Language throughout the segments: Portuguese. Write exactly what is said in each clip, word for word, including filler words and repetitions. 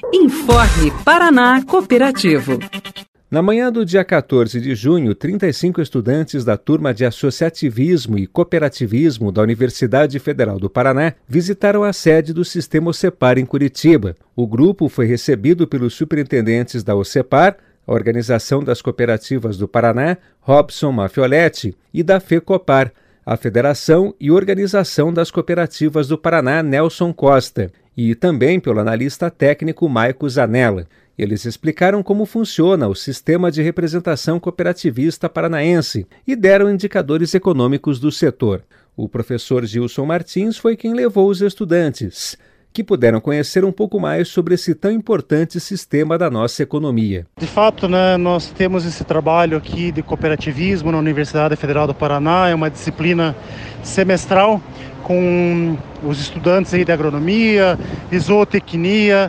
Informe Paraná Cooperativo. Na manhã do dia quatorze de junho, trinta e cinco estudantes da turma de Associativismo e Cooperativismo da Universidade Federal do Paraná visitaram a sede do Sistema OCEPAR em Curitiba. O grupo foi recebido pelos superintendentes da OCEPAR, a Organização das Cooperativas do Paraná, Robson Mafioletti, e da FECOPAR, a Federação e Organização das Cooperativas do Paraná, Nelson Costa, e também pelo analista técnico Maico Zanella. Eles explicaram como funciona o sistema de representação cooperativista paranaense e deram indicadores econômicos do setor. O professor Gilson Martins foi quem levou os estudantes, que puderam conhecer um pouco mais sobre esse tão importante sistema da nossa economia. De fato, né, nós temos esse trabalho aqui de cooperativismo na Universidade Federal do Paraná, é uma disciplina semestral com os estudantes aí de agronomia, de zootecnia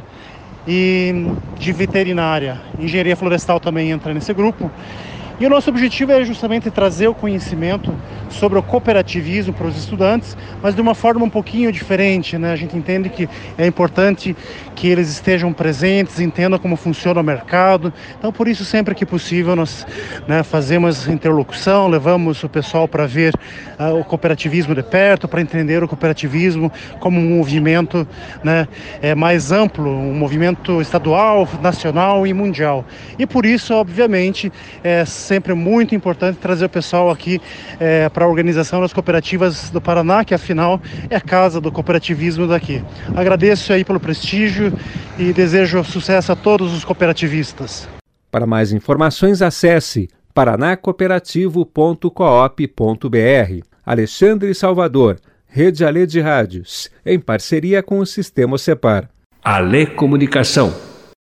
e de veterinária. Engenharia florestal também entra nesse grupo. E o nosso objetivo é justamente trazer o conhecimento sobre o cooperativismo para os estudantes, mas de uma forma um pouquinho diferente, né? A gente entende que é importante que eles estejam presentes, entendam como funciona o mercado. Então, por isso, sempre que possível, nós né, fazemos interlocução, levamos o pessoal para ver uh, o cooperativismo de perto, para entender o cooperativismo como um movimento né, é, mais amplo, um movimento estadual, nacional e mundial. E por isso, obviamente, é sempre muito importante trazer o pessoal aqui é, para a Organização das Cooperativas do Paraná, que afinal é a casa do cooperativismo daqui. Agradeço aí pelo prestígio e desejo sucesso a todos os cooperativistas. Para mais informações, acesse paraná cooperativo ponto coop ponto br. Alexandre Salvador, Rede Alê de Rádios, em parceria com o Sistema OCEPAR. Alê Comunicação.